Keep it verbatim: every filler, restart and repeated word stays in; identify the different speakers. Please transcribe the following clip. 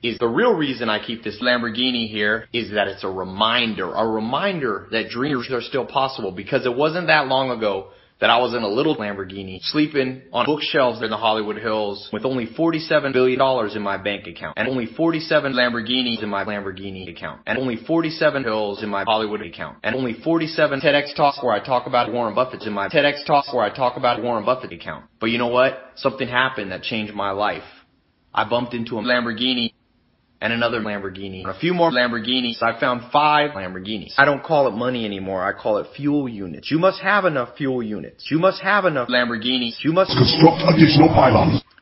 Speaker 1: is the real reason I keep this Lamborghini here is that it's a reminder, a reminder that dreams are still possible, because it wasn't that long ago that I was in a little Lamborghini sleeping on bookshelves in the Hollywood Hills with only forty-seven billion dollars in my bank account and only forty-seven Lamborghinis in my Lamborghini account and only forty-seven hills in my Hollywood account and only forty-seven TEDx talks where I talk about Warren Buffett's in my TEDx talks where I talk about Warren Buffett account. But you know what? Something happened that changed my life. I bumped into a Lamborghini and another Lamborghini, and a few more Lamborghinis. I found five Lamborghinis. I don't call it money anymore. I call it fuel units. You must have enough fuel units. You must have enough Lamborghinis. You must construct additional pylons.